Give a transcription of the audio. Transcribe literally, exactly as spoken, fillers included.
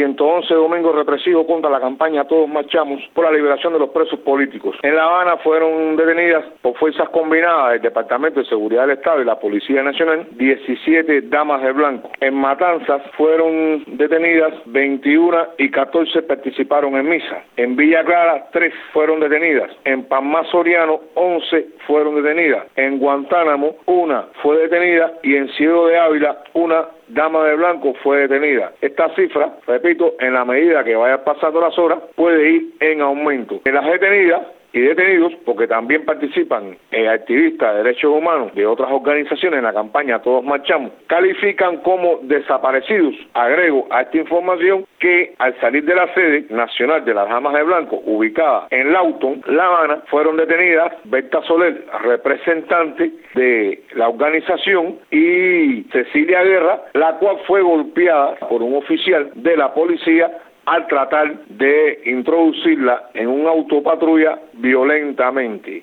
ciento once domingos represivos contra la campaña Todos Marchamos por la liberación de los presos políticos. En La Habana fueron detenidas por fuerzas combinadas del Departamento de Seguridad del Estado y la Policía Nacional diecisiete damas de blanco. En Matanzas fueron detenidas veintiuna y catorce participaron en misa. En Villa Clara tres fueron detenidas. En Palmar Soriano once fueron detenidas. En Guantánamo una fue detenida y en Ciego de Ávila una dama de blanco fue detenida. Esta cifra, repito, en la medida que vayan pasando las horas, puede ir en aumento. En las detenidas y detenidos, porque también participan eh, activistas de derechos humanos de otras organizaciones en la campaña Todos Marchamos, califican como desaparecidos. Agrego a esta información que al salir de la sede nacional de las Damas de Blanco, ubicada en Lawton, La Habana, fueron detenidas Berta Soler, representante de la organización, y Cecilia Guerra, la cual fue golpeada por un oficial de la policía al tratar de introducirla en un autopatrulla violentamente.